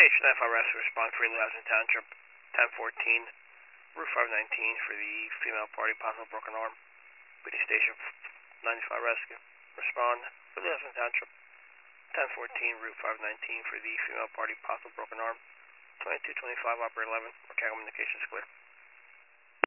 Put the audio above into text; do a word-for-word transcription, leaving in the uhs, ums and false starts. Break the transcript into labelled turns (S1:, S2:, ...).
S1: Station nine five Rescue Respond for Housing Township, ten fourteen, Route five nineteen for the female party, possible broken arm. B D Station ninety-five Rescue Respond for Housing Township, ten fourteen, Route five nineteen for the female party, possible broken arm. twenty-two twenty-five, Operator eleven, Mechanical Communications clear.